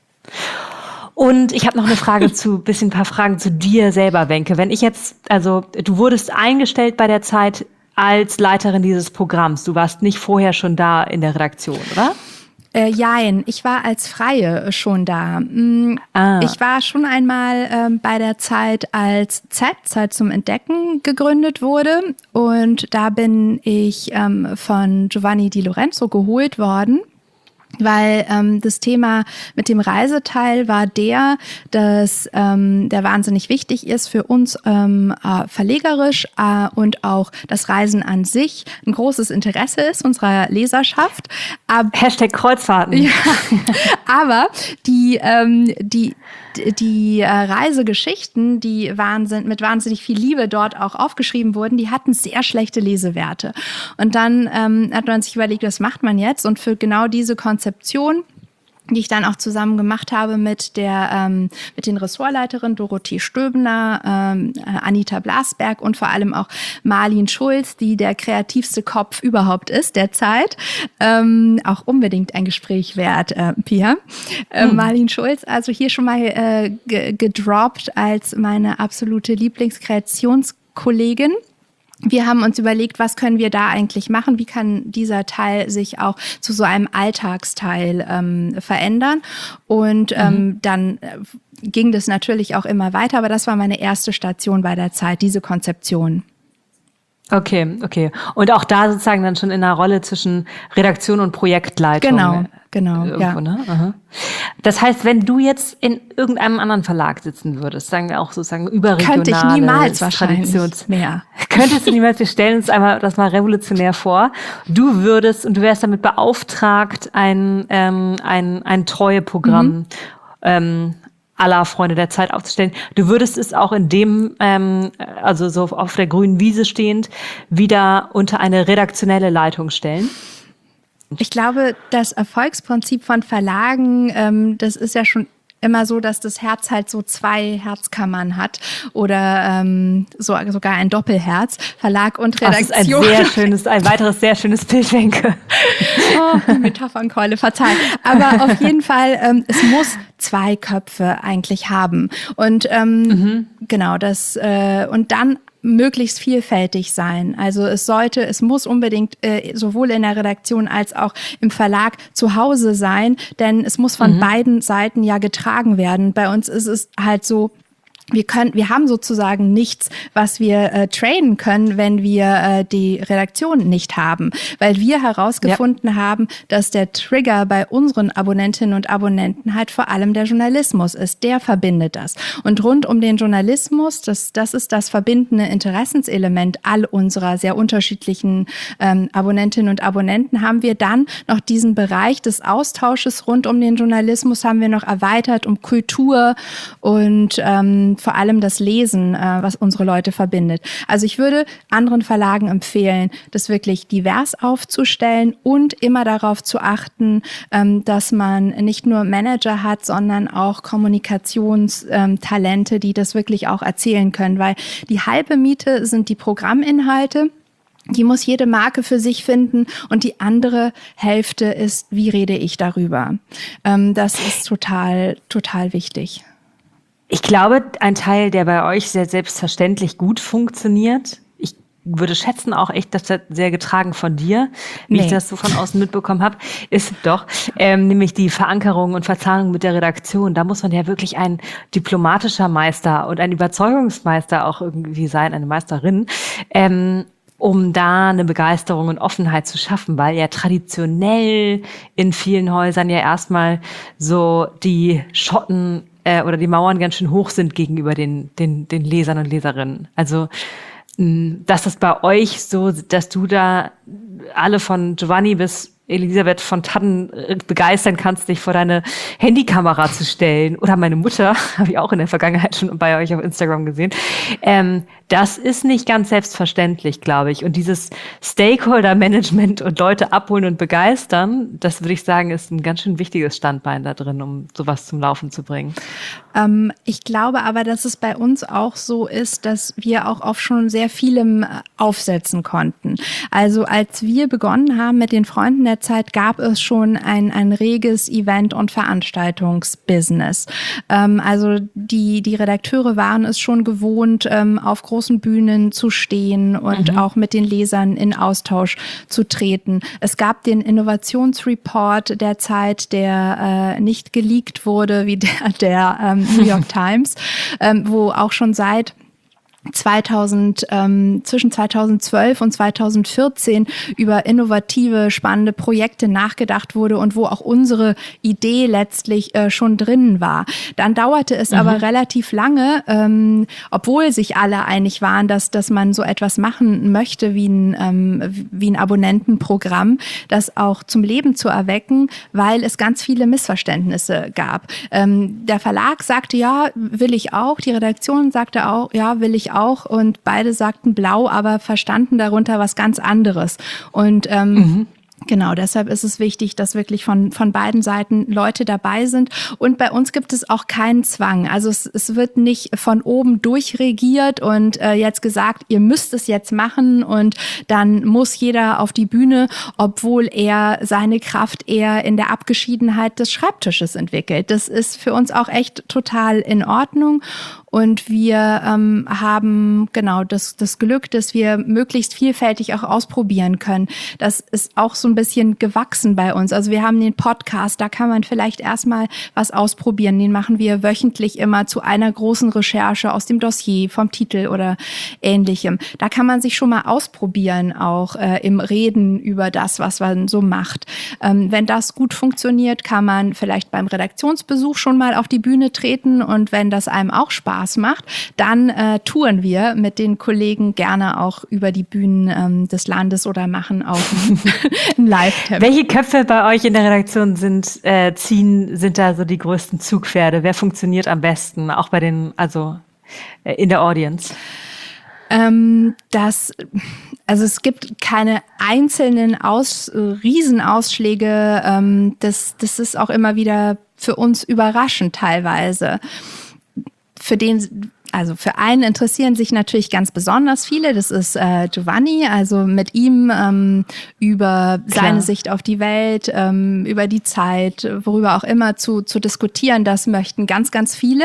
Und ich habe noch eine Frage zu, bisschen ein paar Fragen zu dir selber, Wenke. Wenn ich jetzt, also du wurdest eingestellt bei der Zeit als Leiterin dieses Programms. Du warst nicht vorher schon da in der Redaktion, oder? Äh, jein, ich war als Freie schon da. Ah. Ich war schon einmal ähm, bei der Zeit, als Z, Zeit zum Entdecken, gegründet wurde. Und da bin ich ähm, von Giovanni Di Lorenzo geholt worden. Weil ähm, das Thema mit dem Reiseteil war der, dass ähm, der wahnsinnig wichtig ist für uns ähm, äh, verlegerisch äh, und auch das Reisen an sich ein großes Interesse ist unserer Leserschaft. Ab- Hashtag Kreuzfahrten. Ja, aber die ähm, die Die äh, Reisegeschichten, die wahnsinn, mit wahnsinnig viel Liebe dort auch aufgeschrieben wurden, die hatten sehr schlechte Lesewerte. Und dann ähm, hat man sich überlegt, was macht man jetzt? Und für genau diese Konzeption, die ich dann auch zusammen gemacht habe mit der ähm, mit den Ressortleiterinnen Dorothee Stöbner, ähm, Anita Blasberg und vor allem auch Marlin Schulz, die der kreativste Kopf überhaupt ist derzeit. Ähm, auch unbedingt ein Gespräch wert, äh, Pia. Äh, hm. Marlin Schulz, also hier schon mal äh, g- gedroppt als meine absolute Lieblingskreationskollegin. wir haben uns überlegt, was können wir da eigentlich machen? Wie kann dieser Teil sich auch zu so einem Alltagsteil ähm, verändern? Und ähm, mhm. dann äh, ging das natürlich auch immer weiter, aber das war meine erste Station bei der Zeit, diese Konzeption. Okay, okay. Und auch da sozusagen dann schon in einer Rolle zwischen Redaktion und Projektleitung. Genau, genau. Irgendwo, ja. Ne? Aha. Das heißt, wenn du jetzt in irgendeinem anderen Verlag sitzen würdest, sagen wir auch sozusagen überregionale Könnte ich niemals wahrscheinlich Traditions- mehr. Könntest du niemals, wir stellen uns einmal das mal revolutionär vor. Du würdest und du wärst damit beauftragt, ein, ähm, ein, ein Treueprogramm mhm. ähm, aller Freunde der Zeit aufzustellen. Du würdest es auch in dem, ähm, also so auf der grünen Wiese stehend, wieder unter eine redaktionelle Leitung stellen? Ich glaube, das Erfolgsprinzip von Verlagen, ähm, das ist ja schon immer so, dass das Herz halt so zwei Herzkammern hat oder ähm, so, sogar ein Doppelherz, Verlag und Redaktion. Das ist ein sehr schönes, ein weiteres sehr schönes Bild, Wenke. Oh, die Metaphernkeule, verzeihen. Aber auf jeden Fall, ähm, es muss zwei Köpfe eigentlich haben. Und ähm, mhm. genau, das äh, und dann möglichst vielfältig sein. Also es sollte, es muss unbedingt äh, sowohl in der Redaktion als auch im Verlag zu Hause sein, denn es muss von mhm. beiden Seiten ja getragen werden. Bei uns ist es halt so, wir können, wir haben sozusagen nichts, was wir äh, trainen können, wenn wir äh, die Redaktion nicht haben, weil wir herausgefunden ja. haben, dass der Trigger bei unseren Abonnentinnen und Abonnenten halt vor allem der Journalismus ist. Der verbindet das. Und rund um den Journalismus, das, das ist das verbindende Interessenselement all unserer sehr unterschiedlichen ähm, Abonnentinnen und Abonnenten, haben wir dann noch diesen Bereich des Austausches rund um den Journalismus haben wir noch erweitert um Kultur und ähm, vor allem das Lesen, äh, was unsere Leute verbindet. Also ich würde anderen Verlagen empfehlen, das wirklich divers aufzustellen und immer darauf zu achten, ähm, dass man nicht nur Manager hat, sondern auch Kommunikationstalente, ähm, die das wirklich auch erzählen können, weil die halbe Miete sind die Programminhalte. Die muss jede Marke für sich finden und die andere Hälfte ist, wie rede ich darüber? Ähm, das ist total, total wichtig. Ich glaube, ein Teil, der bei euch sehr selbstverständlich gut funktioniert, ich würde schätzen auch echt, dass das sehr getragen von dir, wie nee. ich das so von außen mitbekommen habe, ist doch, ähm, nämlich die Verankerung und Verzahnung mit der Redaktion. Da muss man ja wirklich ein diplomatischer Meister und ein Überzeugungsmeister auch irgendwie sein, eine Meisterin, ähm, um da eine Begeisterung und Offenheit zu schaffen, weil ja traditionell in vielen Häusern ja erstmal so die Schotten äh, oder die Mauern ganz schön hoch sind gegenüber den, den, den Lesern und Leserinnen. Also, mh, dass das bei euch so, dass du da alle von Giovanni bis Elisabeth von Tannen begeistern kannst, dich vor deine Handykamera zu stellen. Oder meine Mutter, habe ich auch in der Vergangenheit schon bei euch auf Instagram gesehen. Ähm, das ist nicht ganz selbstverständlich, glaube ich. Und dieses Stakeholder-Management und Leute abholen und begeistern, das würde ich sagen, ist ein ganz schön wichtiges Standbein da drin, um sowas zum Laufen zu bringen. Ähm, ich glaube aber, dass es bei uns auch so ist, dass wir auch auf schon sehr vielem aufsetzen konnten. Also als wir begonnen haben mit den Freunden der Zeit, gab es schon ein, ein reges Event- und Veranstaltungsbusiness. Ähm, also die, die Redakteure waren es schon gewohnt, ähm, auf großen Bühnen zu stehen und mhm. auch mit den Lesern in Austausch zu treten. Es gab den Innovationsreport der Zeit, der äh, nicht geleakt wurde, wie der, der ähm, New York Times, ähm, wo auch schon seit zweitausend, ähm, zwischen zweitausendzwölf und zweitausendvierzehn über innovative, spannende Projekte nachgedacht wurde und wo auch unsere Idee letztlich äh, schon drin war. Dann dauerte es mhm. aber relativ lange, ähm, obwohl sich alle einig waren, dass, dass man so etwas machen möchte wie ein, ähm, wie ein Abonnentenprogramm, das auch zum Leben zu erwecken, weil es ganz viele Missverständnisse gab. Ähm, der Verlag sagte, ja, will ich auch. Die Redaktion sagte auch, ja, will ich auch. auch und beide sagten blau, aber verstanden darunter was ganz anderes. Und ähm, mhm. Genau, deshalb ist es wichtig, dass wirklich von, von beiden Seiten Leute dabei sind. Und bei uns gibt es auch keinen Zwang. Also es, es wird nicht von oben durchregiert und äh, jetzt gesagt, ihr müsst es jetzt machen und dann muss jeder auf die Bühne, obwohl er seine Kraft eher in der Abgeschiedenheit des Schreibtisches entwickelt. Das ist für uns auch echt total in Ordnung. Und wir ähm, haben genau das, das Glück, dass wir möglichst vielfältig auch ausprobieren können. Das ist auch so ein bisschen gewachsen bei uns. Also wir haben den Podcast, da kann man vielleicht erstmal was ausprobieren. Den machen wir wöchentlich immer zu einer großen Recherche aus dem Dossier, vom Titel oder Ähnlichem. Da kann man sich schon mal ausprobieren, auch äh, im Reden über das, was man so macht. Ähm, wenn das gut funktioniert, kann man vielleicht beim Redaktionsbesuch schon mal auf die Bühne treten. Und wenn das einem auch Spaß macht, dann äh, touren wir mit den Kollegen gerne auch über die Bühnen ähm, des Landes oder machen auch ein Live-Camp. Welche Köpfe bei euch in der Redaktion sind, äh, ziehen, sind da so die größten Zugpferde? Wer funktioniert am besten? Auch bei den, also äh, in der Audience? Ähm, das, also es gibt keine einzelnen Aus, Riesenausschläge. Ähm, das, das ist auch immer wieder für uns überraschend teilweise. Für den, also für einen interessieren sich natürlich ganz besonders viele. Das ist äh, Giovanni, also mit ihm ähm, über Klar. seine Sicht auf die Welt, ähm, über die Zeit, worüber auch immer zu, zu diskutieren. Das möchten ganz, ganz viele.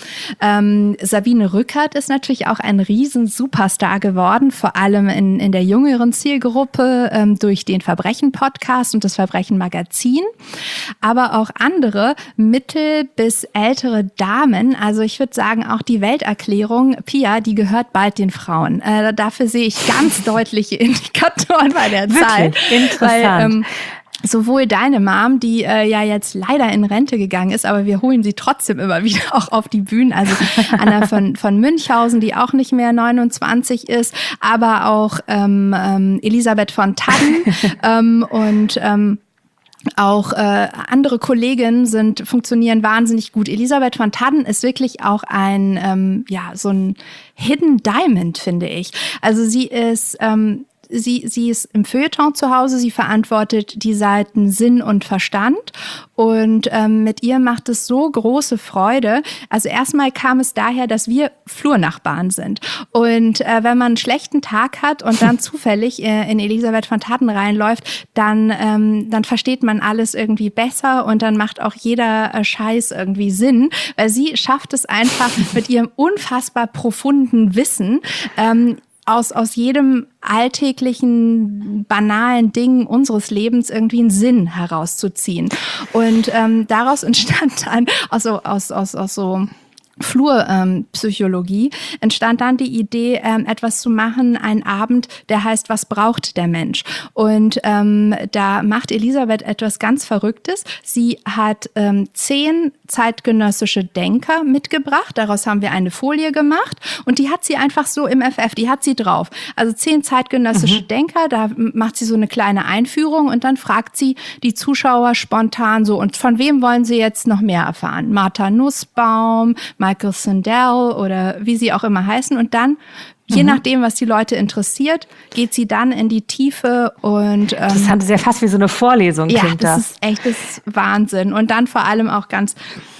Ähm, Sabine Rückert ist natürlich auch ein Riesen-Superstar geworden, vor allem in, in der jüngeren Zielgruppe ähm, durch den Verbrechen-Podcast und das Verbrechen-Magazin. Aber auch andere mittel- bis ältere Damen, also ich würde sagen auch die Welterklärung, Pia, die gehört bald den Frauen. Äh, dafür sehe ich ganz deutliche Indikatoren bei der Wirklich? Zeit. Interessant. Weil, ähm, sowohl deine Mom, die äh, ja jetzt leider in Rente gegangen ist, aber wir holen sie trotzdem immer wieder auch auf die Bühnen. Also Anna von, von Münchhausen, die auch nicht mehr neunundzwanzig ist, aber auch ähm, ähm, Elisabeth von Tadden ähm, und ähm, Auch äh, andere Kolleginnen sind funktionieren wahnsinnig gut. Elisabeth von Tadden ist wirklich auch ein ähm, ja so ein Hidden Diamond, finde ich. Also sie ist ähm, Sie, sie ist im Feuilleton zu Hause, sie verantwortet die Seiten Sinn und Verstand und ähm, mit ihr macht es so große Freude. Also erstmal kam es daher, dass wir Flurnachbarn sind und äh, wenn man einen schlechten Tag hat und dann zufällig äh, in Elisabeth von Tadden reinläuft, dann, ähm, dann versteht man alles irgendwie besser und dann macht auch jeder äh, Scheiß irgendwie Sinn, weil sie schafft es einfach mit ihrem unfassbar profunden Wissen, ähm, aus, aus jedem alltäglichen, banalen Ding unseres Lebens irgendwie einen Sinn herauszuziehen. Und ähm, daraus entstand dann, also aus, aus, aus so Flurpsychologie, ähm, entstand dann die Idee, ähm, etwas zu machen, einen Abend, der heißt, was braucht der Mensch? Und ähm, da macht Elisabeth etwas ganz Verrücktes. Sie hat ähm, zehn zeitgenössische Denker mitgebracht. Daraus haben wir eine Folie gemacht und die hat sie einfach so im F F, die hat sie drauf. Also zehn zeitgenössische mhm. Denker, da macht sie so eine kleine Einführung und dann fragt sie die Zuschauer spontan so, und von wem wollen sie jetzt noch mehr erfahren? Martha Nussbaum, Michael Sandel oder wie sie auch immer heißen. Und dann, je mhm. nachdem, was die Leute interessiert, geht sie dann in die Tiefe. Und ähm, das ist ja fast wie so eine Vorlesung, ja, klingt das. das ist echt, das ist Wahnsinn. Und dann vor allem auch ganz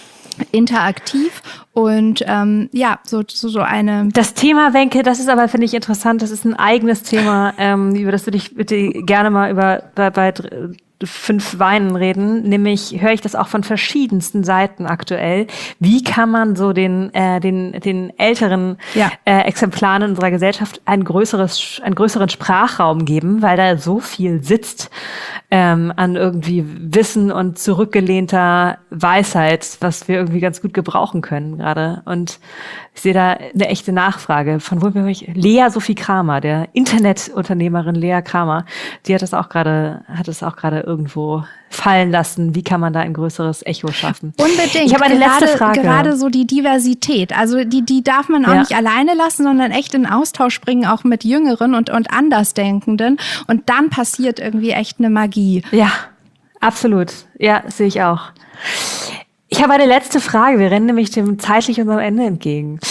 interaktiv und ähm, ja, so, so, so eine... Das Thema, Wenke, das ist aber, finde ich, interessant. Das ist ein eigenes Thema, ähm, über das würde ich bitte gerne mal über bei, bei fünf Weinen reden, nämlich höre ich das auch von verschiedensten Seiten aktuell. Wie kann man so den äh, den den älteren ja. äh, Exemplaren unserer Gesellschaft ein größeres einen größeren Sprachraum geben, weil da so viel sitzt ähm, an irgendwie Wissen und zurückgelehnter Weisheit, was wir irgendwie ganz gut gebrauchen können gerade. Und ich sehe da eine echte Nachfrage. Von wo bin ich? Lea Sophie Kramer, der Internetunternehmerin Lea Kramer, die hat das auch gerade hat es auch gerade irgendwo fallen lassen. Wie kann man da ein größeres Echo schaffen? Unbedingt. Ich habe eine gerade, letzte Frage. Gerade so die Diversität. Also die, die darf man auch ja. nicht alleine lassen, sondern echt in Austausch bringen, auch mit Jüngeren und, und Andersdenkenden. Und dann passiert irgendwie echt eine Magie. Ja, absolut. Ja, sehe ich auch. Ich habe eine letzte Frage. Wir rennen nämlich dem zeitlich unserem Ende entgegen.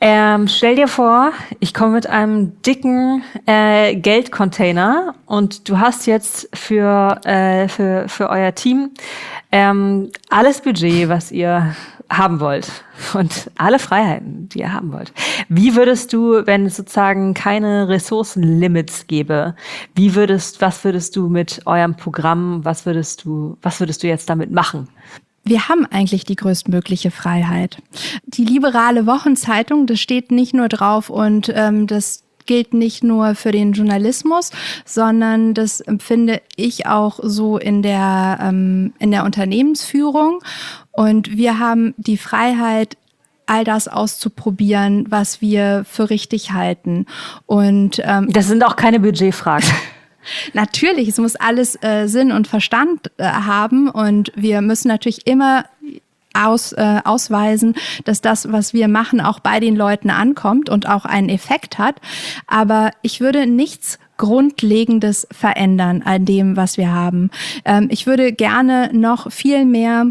Ähm, stell dir vor, ich komme mit einem dicken äh, Geldcontainer und du hast jetzt für, äh, für, für euer Team ähm, alles Budget, was ihr haben wollt und alle Freiheiten, die ihr haben wollt. Wie würdest du, wenn es sozusagen keine Ressourcenlimits gäbe, wie würdest, was würdest du mit eurem Programm, was würdest du, was würdest du jetzt damit machen? Wir haben eigentlich die größtmögliche Freiheit. Die liberale Wochenzeitung, das steht nicht nur drauf und ähm, das gilt nicht nur für den Journalismus, sondern das empfinde ich auch so in der, ähm, in der Unternehmensführung. Und wir haben die Freiheit, all das auszuprobieren, was wir für richtig halten. Und ähm, das sind auch keine Budgetfragen. Natürlich, es muss alles äh, Sinn und Verstand äh, haben und wir müssen natürlich immer aus, äh, ausweisen, dass das, was wir machen, auch bei den Leuten ankommt und auch einen Effekt hat. Aber ich würde nichts Grundlegendes verändern an dem, was wir haben. Ähm, ich würde gerne noch viel mehr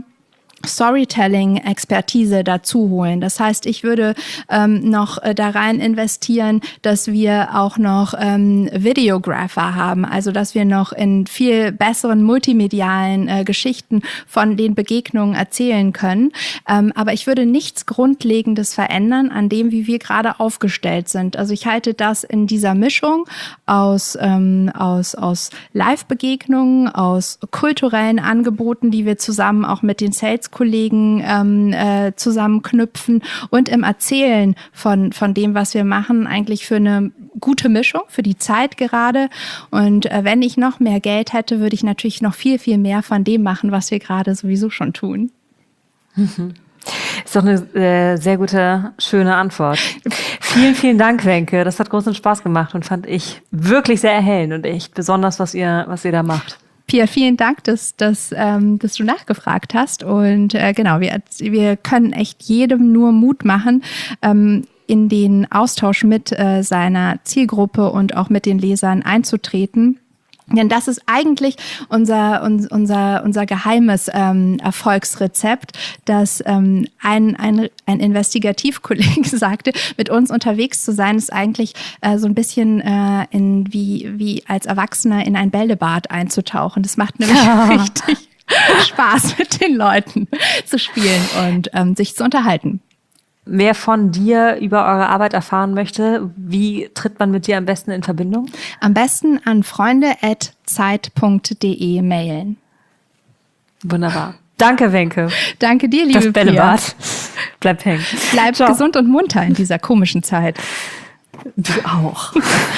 Storytelling-Expertise dazu holen. Das heißt, ich würde ähm, noch äh, da rein investieren, dass wir auch noch ähm, Videographer haben, also dass wir noch in viel besseren multimedialen äh, Geschichten von den Begegnungen erzählen können. Ähm, aber ich würde nichts Grundlegendes verändern an dem, wie wir gerade aufgestellt sind. Also ich halte das in dieser Mischung aus, ähm, aus, aus Live-Begegnungen, aus kulturellen Angeboten, die wir zusammen auch mit den Sales Kollegen ähm, äh, zusammenknüpfen und im Erzählen von, von dem, was wir machen, eigentlich für eine gute Mischung, für die Zeit gerade. Und äh, wenn ich noch mehr Geld hätte, würde ich natürlich noch viel, viel mehr von dem machen, was wir gerade sowieso schon tun. Mhm. Ist doch eine äh, sehr gute, schöne Antwort. Vielen, vielen Dank, Wenke. Das hat großen Spaß gemacht und fand ich wirklich sehr erhellend und echt besonders, was ihr, was ihr da macht. Pia, vielen Dank, dass, dass, ähm, dass du nachgefragt hast. Und äh, genau, wir, wir können echt jedem nur Mut machen, ähm, in den Austausch mit äh, seiner Zielgruppe und auch mit den Lesern einzutreten. Denn das ist eigentlich unser unser unser geheimes ähm, Erfolgsrezept, dass ähm, ein ein ein Investigativkollege sagte, mit uns unterwegs zu sein, ist eigentlich äh, so ein bisschen äh, in wie wie als Erwachsener in ein Bällebad einzutauchen. Das macht nämlich ja. richtig Spaß, mit den Leuten zu spielen und ähm, sich zu unterhalten. Mehr von dir über eure Arbeit erfahren möchte, wie tritt man mit dir am besten in Verbindung? Am besten an freunde at zeit punkt de mailen. Wunderbar. Danke, Wenke. Danke dir, liebe Das Bällebad. Bleib hängen. Bleib Ciao. Gesund und munter in dieser komischen Zeit. Du auch.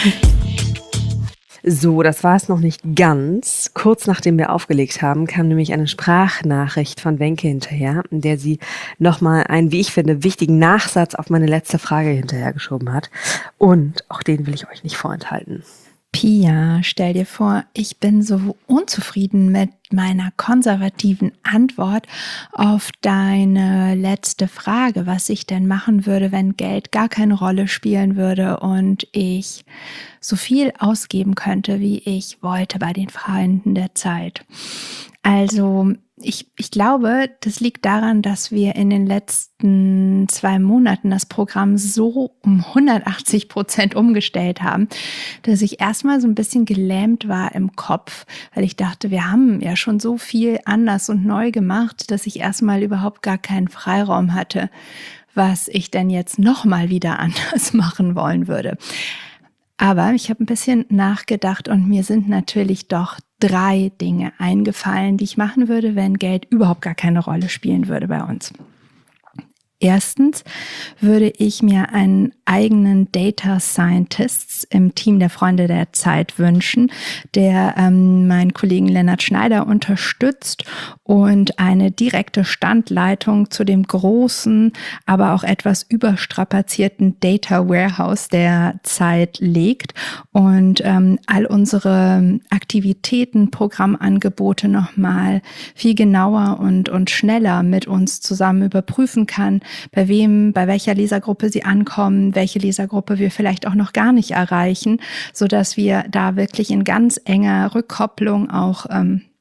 So, das war es noch nicht ganz. Kurz nachdem wir aufgelegt haben, kam nämlich eine Sprachnachricht von Wenke hinterher, in der sie nochmal einen, wie ich finde, wichtigen Nachsatz auf meine letzte Frage hinterhergeschoben hat. Und auch den will ich euch nicht vorenthalten. Pia, stell dir vor, ich bin so unzufrieden mit meiner konservativen Antwort auf deine letzte Frage, was ich denn machen würde, wenn Geld gar keine Rolle spielen würde und ich so viel ausgeben könnte, wie ich wollte bei den Freunden der Zeit. Also ich, ich glaube, das liegt daran, dass wir in den letzten zwei Monaten das Programm so um hundertachtzig Prozent umgestellt haben, dass ich erstmal so ein bisschen gelähmt war im Kopf, weil ich dachte, wir haben ja schon so viel anders und neu gemacht, dass ich erstmal überhaupt gar keinen Freiraum hatte, was ich denn jetzt nochmal wieder anders machen wollen würde. Aber ich habe ein bisschen nachgedacht und mir sind natürlich doch drei Dinge eingefallen, die ich machen würde, wenn Geld überhaupt gar keine Rolle spielen würde bei uns. Erstens würde ich mir einen eigenen Data Scientist im Team der Freunde der Zeit wünschen, der ähm, meinen Kollegen Lennart Schneider unterstützt und eine direkte Standleitung zu dem großen, aber auch etwas überstrapazierten Data Warehouse der Zeit legt und ähm, all unsere Aktivitäten, Programmangebote nochmal viel genauer und, und schneller mit uns zusammen überprüfen kann, bei wem, bei welcher Lesergruppe sie ankommen, welche Lesergruppe wir vielleicht auch noch gar nicht erreichen, so dass wir da wirklich in ganz enger Rückkopplung auch ähm,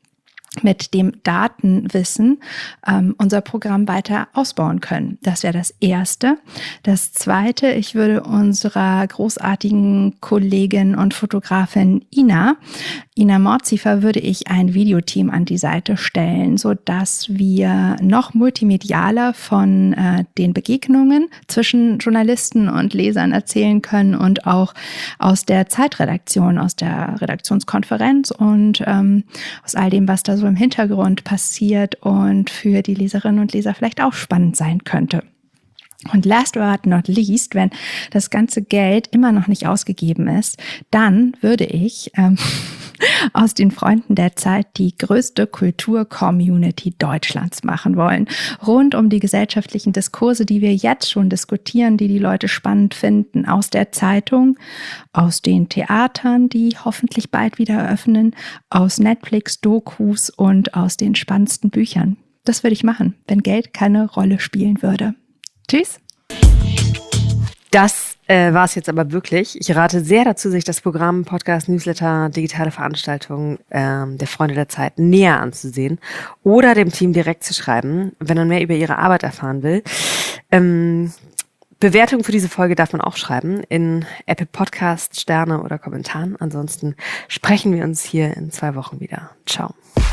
mit dem Datenwissen ähm, unser Programm weiter ausbauen können. Das wäre das Erste. Das Zweite, ich würde unserer großartigen Kollegin und Fotografin Ina, Ina Mordziefer, würde ich ein Videoteam an die Seite stellen, sodass wir noch multimedialer von äh, den Begegnungen zwischen Journalisten und Lesern erzählen können und auch aus der Zeitredaktion, aus der Redaktionskonferenz und ähm, aus all dem, was da so im Hintergrund passiert und für die Leserinnen und Leser vielleicht auch spannend sein könnte. Und last but not least, wenn das ganze Geld immer noch nicht ausgegeben ist, dann würde ich ähm, aus den Freunden der Zeit die größte Kultur-Community Deutschlands machen wollen. Rund um die gesellschaftlichen Diskurse, die wir jetzt schon diskutieren, die die Leute spannend finden, aus der Zeitung, aus den Theatern, die hoffentlich bald wieder eröffnen, aus Netflix-Dokus und aus den spannendsten Büchern. Das würde ich machen, wenn Geld keine Rolle spielen würde. Tschüss. Das äh, war es jetzt aber wirklich. Ich rate sehr dazu, sich das Programm, Podcast, Newsletter, digitale Veranstaltungen ähm, der Freunde der Zeit näher anzusehen oder dem Team direkt zu schreiben, wenn man mehr über ihre Arbeit erfahren will. Ähm, Bewertungen für diese Folge darf man auch schreiben in Apple Podcast, Sterne oder Kommentaren. Ansonsten sprechen wir uns hier in zwei Wochen wieder. Ciao.